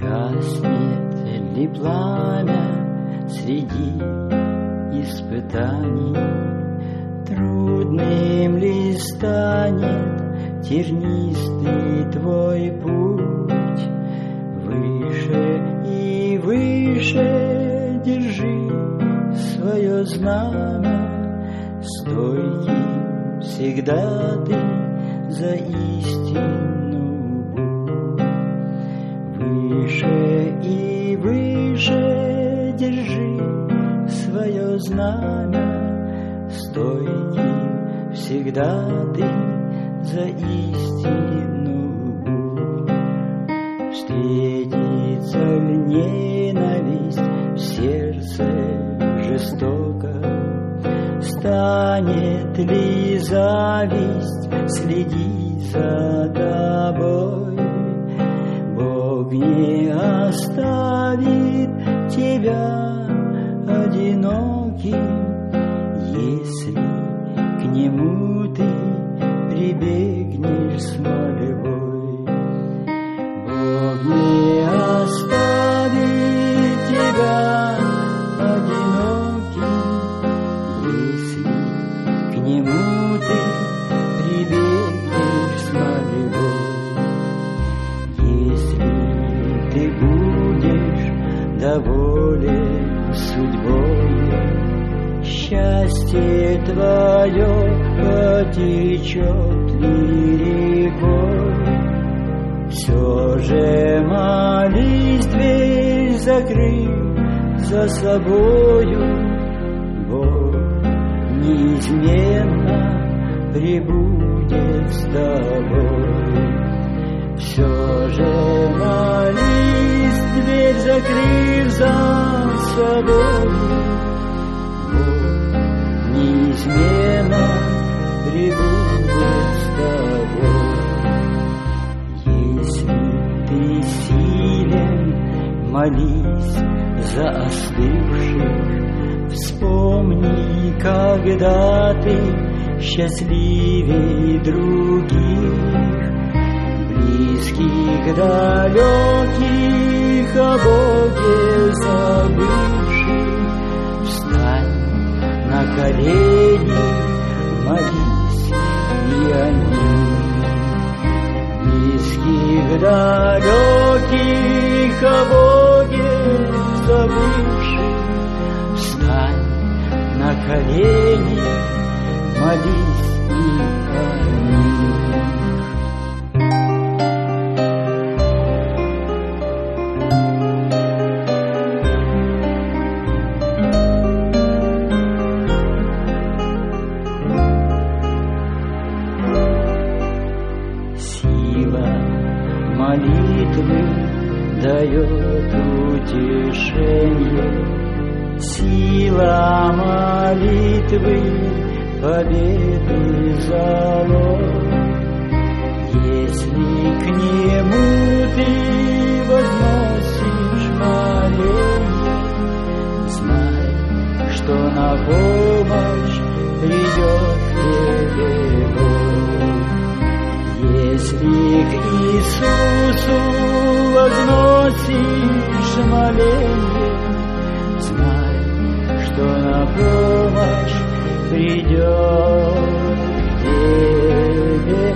Гаснет ли пламя среди испытаний? Трудным ли станет тернистый твой путь? Выше и выше держи свое знамя, стойким всегда ты за истину будь. Выше и выше держи свое знамя, стойким всегда ты за истину будь. Встретится ли ненависть в сердце жестоко? Станет ли зависть следить за тобой? Бог не оставит тебя одиноким, если к Нему ты прибегнешь с мольбой. Бог не оставит тебя одиноким, если к Нему ты прибегнешь с мольбой. Если ты будешь доволен судьбой, счастье твое потечет ли рекой? Все же молись, дверь закрыв за собою, Бог неизменно пребудет с тобой. Все же молись, дверь закрыв за собою, Бог неизменно пребудет с тобой. Если ты силен, молись за остывших, вспомни, когда ты счастливей других, близких, далеких, о Боге забывших. Встань на колени, молись и о них. Близких, далеких, о Боге забывших. Встань на колени, молись и о них. Молитвы дает утешение, сила молитвы победы залог. Если к Нему ты возносишь моление, знай, что на помощь придет к тебе Бог. Если к Иисусу возносишь моление, знай, что на помощь придет к тебе